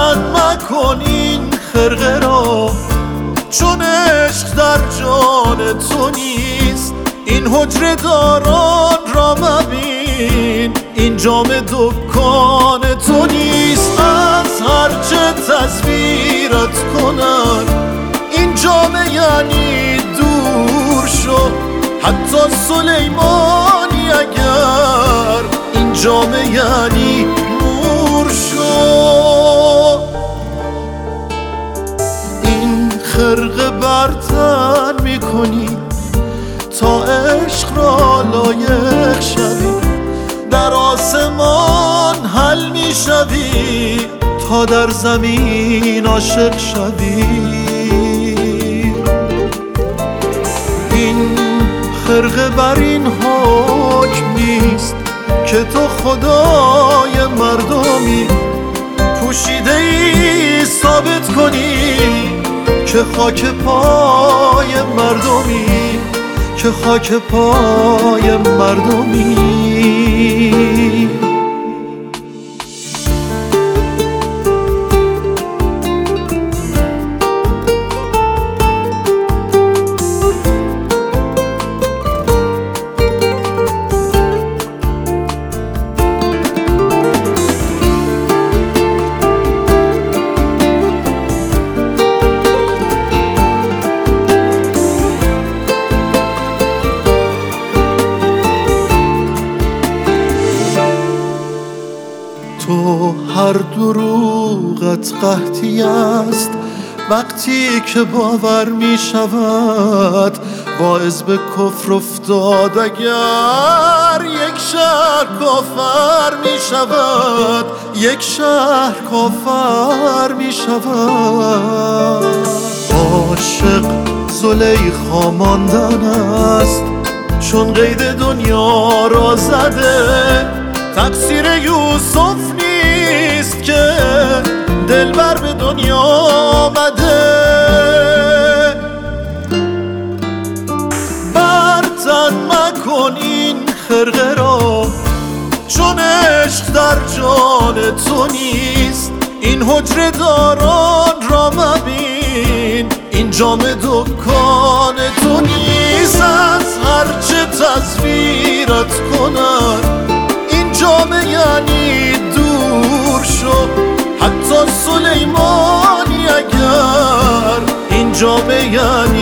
تن مکن این خرقه را، چون عشق در جان تو نیست. این حجره داران را مبین، این جام دکان تو نیست. از هرچه تصویرت کنن این جامه یعنی دور شو، حتی سلیمانی اگر این جامه یعنی نور شو. این خرقه بر تن میکنی تا عشق را لایق شوی، در آسمان حل میشوی تا در زمین عاشق شوی. این خرقه بر این حکم نیست که تو خدای مردمی، پوشیده ای ثابت کنی که خاک پای مردمی، که خاک پای مردمی. تو هر دروغت قحطی است وقتی که باور می شود، باعث به کفر افتاد اگر یک شهر کافر می شود، یک شهر کافر می شود. عاشق زلیخا ماندن است چون قید دنیا را زده، تقصیر یوسف نیست که دلبر به دنیا آمده. بر تن مکن این خرقه را، چون عشق در جان تو نیست. این حجره داران را مبین، این جام دکان تو نیست. از هرچه تصویرت کنن این جامه یعنی دور شو، حتی سلیمانی اگر این جامه یعنی